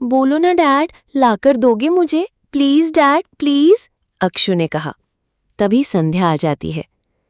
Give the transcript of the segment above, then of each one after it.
बोलो ना डैड, लाकर दोगे मुझे? प्लीज डैड, प्लीज, अक्षु ने कहा। तभी संध्या आ जाती है।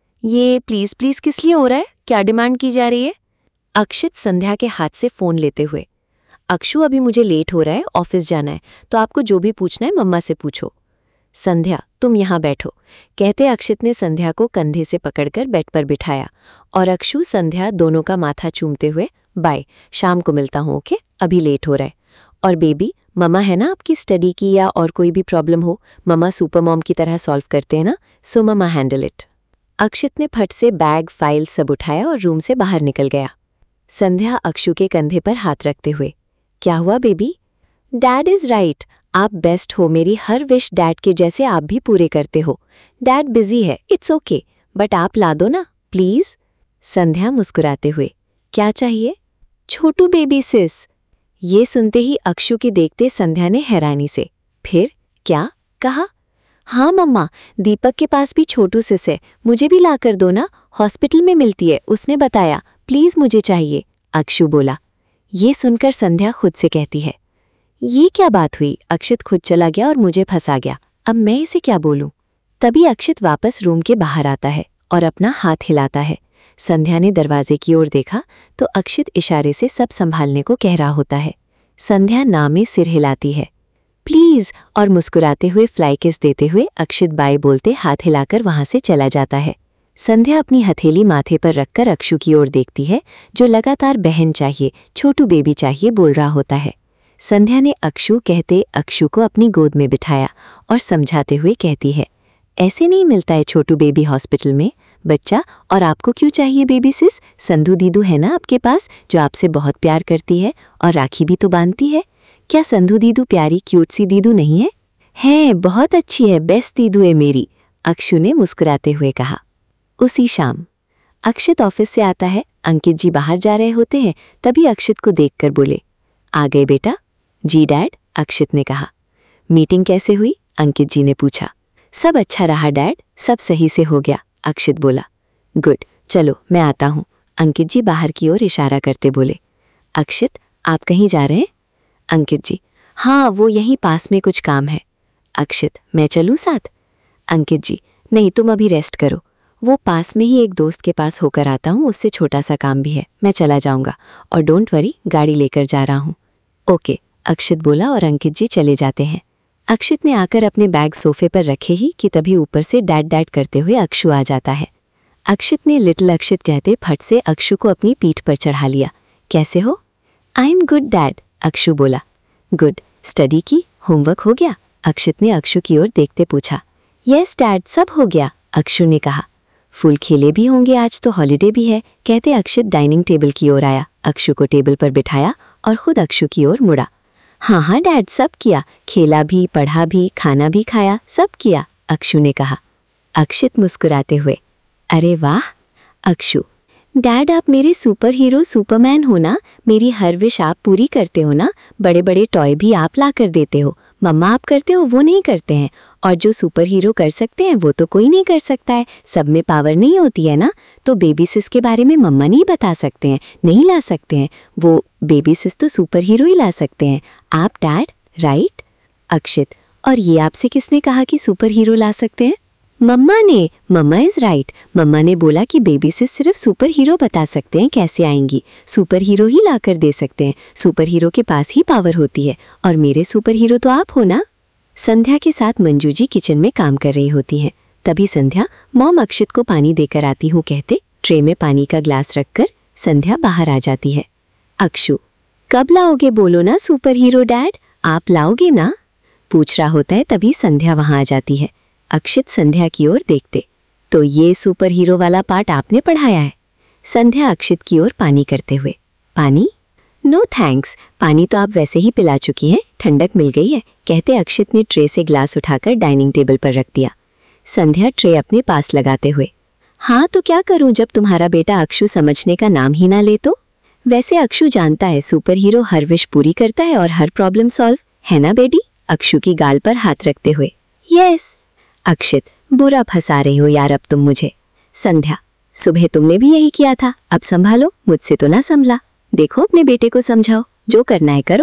ये प्लीज प्लीज किस लिए हो रहा है? क्या डिमांड की जा रही है? अक्षित संध्या के हाथ से फोन लेते हुए। अक्षु, अभी मुझे लेट हो रहा है, ऑफिस जाना है, तो आपको जो भी पूछना है मम्मा से पूछो। संध्या, तुम यहाँ बैठो, कहते अक्षित ने संध्या को कंधे से पकड़कर बेड पर बिठाया और अक्षु संध्या दोनों का माथा चूमते हुए, बाय, शाम को मिलता हूँ, ओके, अभी लेट हो रहा है। और बेबी, मम्मा है ना आपकी, स्टडी की या और कोई भी प्रॉब्लम हो, मम्मा सुपर मॉम की तरह सॉल्व करते हैं ना, सो मम्मा हैंडल इट। अक्षित ने फट से बैग फाइल सब उठाया और रूम से बाहर निकल गया। संध्या अक्षु के कंधे पर हाथ रखते हुए, क्या हुआ बेबी? डैड इज राइट, आप बेस्ट हो, मेरी हर विश डैड के जैसे आप भी पूरे करते हो। डैड बिजी है, इट्स ओके, बट आप ला दो ना प्लीज। संध्या मुस्कुराते हुए, क्या चाहिए? Chhotu baby sis. ये सुनते ही अक्षु की देखते संध्या ने हैरानी से, फिर क्या कहा? हाँ मम्मा, दीपक के पास भी छोटू सिस है, मुझे भी ला कर दो ना, हॉस्पिटल में मिलती है, उसने बताया, प्लीज मुझे चाहिए, अक्षु बोला। ये सुनकर संध्या खुद से कहती है, ये क्या बात हुई? अक्षित खुद चला गया और मुझे फंसा गया, अब मैं इसे क्या बोलूं? तभी अक्षित वापस रूम के बाहर आता है और अपना हाथ हिलाता है। संध्या ने दरवाजे की ओर देखा तो अक्षित इशारे से सब संभालने को कह रहा होता है। संध्या ना में सिर हिलाती है, प्लीज, और मुस्कुराते हुए फ्लाई किस देते हुए अक्षित बाय बोलते हाथ हिलाकर वहां से चला जाता है। संध्या अपनी हथेली माथे पर रखकर अक्षु की ओर देखती है, जो लगातार बहन चाहिए, छोटू बेबी चाहिए बोल रहा होता है। संध्या ने अक्षु कहते अक्षु को अपनी गोद में बिठाया और समझाते हुए कहती है, ऐसे नहीं मिलता है छोटू बेबी हॉस्पिटल में, बच्चा, और आपको क्यों चाहिए बेबी सिस? संधू दीदू है ना आपके पास, जो आपसे बहुत प्यार करती है और राखी भी तो बांधती है। क्या संधू दीदू प्यारी क्यूट सी दीदू नहीं है? है, बहुत अच्छी है, बेस्ट दीदू है मेरी, अक्षु ने मुस्कुराते हुए कहा। उसी शाम अक्षित ऑफिस से आता है। अंकित जी बाहर जा रहे होते हैं, तभी अक्षित को देखकर बोले, आ गए बेटा? जी डैड, अक्षित ने कहा। मीटिंग कैसे हुई? अंकित जी ने पूछा। सब अच्छा रहा डैड, सब सही से हो गया, अक्षित बोला। गुड, चलो मैं आता हूँ, अंकित जी बाहर की ओर इशारा करते बोले। अक्षित, आप कहीं जा रहे हैं? अंकित जी, हाँ, वो यहीं पास में कुछ काम है। अक्षित, मैं चलूँ साथ? अंकित जी, नहीं, तुम अभी रेस्ट करो, वो पास में ही एक दोस्त के पास होकर आता हूँ, उससे छोटा सा काम भी है, मैं चला जाऊँगा, और डोंट वरी, गाड़ी लेकर जा रहा हूँ। ओके, अक्षित बोला और अंकित जी चले जाते हैं। अक्षित ने आकर अपने बैग सोफे पर रखे ही कि तभी ऊपर से डैड डैड करते हुए अक्षु आ जाता है। अक्षित ने लिटिल अक्षित कहते फट से अक्षु को अपनी पीठ पर चढ़ा लिया। कैसे हो? I am good dad, Akshu बोला। गुड, स्टडी की, होमवर्क हो गया? अक्षित ने अक्षु की ओर देखते पूछा। यस डैड, सब हो गया, अक्षु ने कहा। फुल खेले भी होंगे, आज तो हॉलीडे भी है, कहते अक्षित डाइनिंग टेबल की ओर आया, अक्षु को टेबल पर बिठाया और खुद अक्षु की ओर मुड़ा। हाँ हाँ डैड, सब किया, खेला भी, पढ़ा भी, खाना भी खाया, सब किया, अक्षु ने कहा। अक्षित मुस्कुराते हुए, अरे वाह। अक्षु, डैड आप मेरे सुपर हीरो सुपरमैन हो ना, मेरी हर विश आप पूरी करते हो ना, बड़े बड़े टॉय भी आप ला कर देते हो, मम्मा आप करते हो वो नहीं करते हैं, और जो सुपर हीरो कर सकते हैं वो तो कोई नहीं कर सकता है, सब में पावर नहीं होती है ना, तो बेबी सिस के बारे में मम्मा नहीं बता सकते हैं, नहीं ला सकते हैं, वो बेबी सिस तो सुपर हीरो ही ला सकते हैं, आप डैड, राइट? अक्षित, और ये आपसे किसने कहा कि सुपर हीरो ला सकते हैं? मम्मा ने, मम्मा इज राइट, मम्मा ने बोला कि बेबी सिस सिर्फ सुपर हीरो बता सकते हैं कैसे आएंगी, सुपर हीरो ही ला कर दे सकते हैं, सुपर हीरो के पास ही पावर होती है, और मेरे सुपर हीरो तो आप हो ना। संध्या के साथ मंजू जी किचन में काम कर रही होती हैं। तभी संध्या, मॉम अक्षित को पानी देकर आती हूँ कहते ट्रे में पानी का ग्लास रखकर संध्या बाहर आ जाती है। अक्षु, कब लाओगे बोलो ना सुपर हीरो डैड, आप लाओगे ना, पूछ रहा होता है। तभी संध्या वहां आ जाती है। अक्षित संध्या की ओर देखते, तो ये सुपर हीरो वाला पार्ट आपने पढ़ाया है? संध्या अक्षित की ओर पानी करते हुए, पानी? नो थैंक्स, पानी तो आप वैसे ही पिला चुकी हैं, ठंडक मिल गई है, कहते अक्षित ने ट्रे से ग्लास उठाकर डाइनिंग टेबल पर रख दिया। संध्या ट्रे अपने पास लगाते हुए, हाँ तो क्या करूं जब तुम्हारा बेटा अक्षु समझने का नाम ही ना ले तो? वैसे अक्षु जानता है सुपर हीरो हर विश पूरी करता है और हर प्रॉब्लम सॉल्व, है ना बेटी? अक्षु की गाल पर हाथ रखते हुए, यस। अक्षित, बुरा फंसा रही हो यार अब तुम मुझे। संध्या, सुबह तुमने भी यही किया था, अब संभालो, मुझसे तो ना संभला, देखो अपने बेटे को समझाओ, जो करना है करो।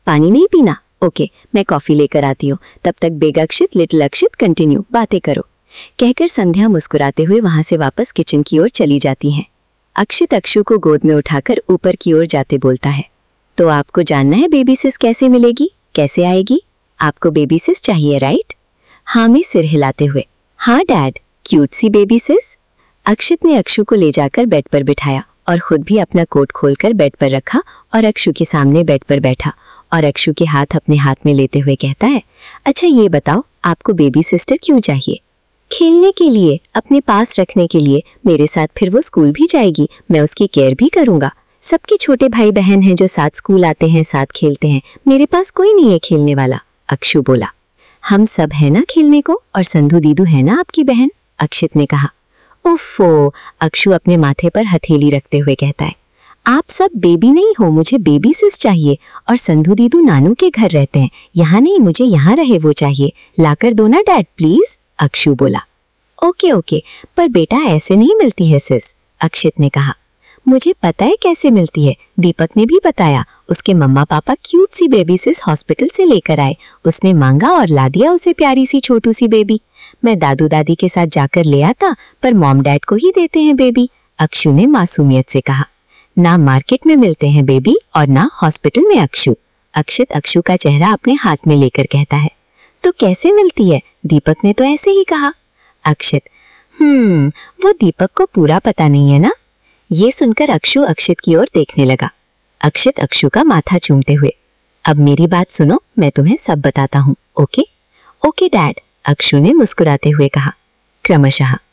पानी नहीं पीना? ओके, मैं कॉफी लेकर आती हूँ। तब तक big Akshit little Akshit continue बातें करो, कहकर संध्या मुस्कुराते हुए वहां से वापस किचन की ओर चली जाती हैं। अक्षित अक्षु को गोद में उठाकर ऊपर की ओर जाते बोलता है, तो आपको जानना है बेबी सिस कैसे मिलेगी, कैसे आएगी? आपको बेबी सिस चाहिए राइट? हाँ में सिर हिलाते हुए। हाँ डैड, क्यूट सी बेबी सिस। अक्षित ने अक्षु को ले जाकर बेड पर बिठाया और खुद भी अपना कोट खोलकर बेड पर रखा और अक्षु के सामने बेड पर बैठा और अक्षु के हाथ अपने हाथ में लेते हुए कहता है, अच्छा ये बताओ आपको बेबी सिस्टर क्यों चाहिए? खेलने के लिए, अपने पास रखने के लिए। मेरे साथ फिर वो स्कूल भी जाएगी, मैं उसकी केयर भी करूंगा। सबके छोटे भाई बहन हैं जो साथ स्कूल आते हैं, साथ खेलते हैं। मेरे पास कोई नहीं है खेलने वाला। अक्षु बोला। हम सब है ना खेलने को, और संधू दीदू है ना आपकी बहन, अक्षित ने कहा। उफ़ो, अक्षु अपने माथे पर हथेली रखते हुए कहता है, आप सब बेबी नहीं हो, मुझे बेबी सिस चाहिए। और संधू दीदू नानू के घर रहते हैं, यहाँ नहीं, मुझे यहाँ रहे वो चाहिए। लाकर दो ना डैड प्लीज, अक्षु बोला। ओके ओके, पर बेटा ऐसे नहीं मिलती है सिस, अक्षित ने कहा। मुझे पता है कैसे मिलती है, दीपक ने भी बताया। उसके मम्मा पापा क्यूट सी बेबी सिस हॉस्पिटल से लेकर आए। उसने मांगा और ला दिया उसे प्यारी सी छोटू सी बेबी। मैं दादू दादी के साथ जाकर ले आता, पर मॉम डैड को ही देते हैं बेबी, अक्षु ने मासूमियत से कहा। ना मार्केट में मिलते हैं बेबी और ना हॉस्पिटल में अक्षु, अक्षित अक्षु का चेहरा अपने हाथ में लेकर कहता है। तो कैसे मिलती है? दीपक ने तो ऐसे ही कहा। अक्षित, वो दीपक को पूरा पता नहीं है ना। ये सुनकर अक्षु अक्षित की ओर देखने लगा। अक्षित अक्षु का माथा चूमते हुए, अब मेरी बात सुनो, मैं तुम्हें सब बताता हूँ। ओके ओके डैड, अक्षु ने मुस्कुराते हुए कहा। क्रमशः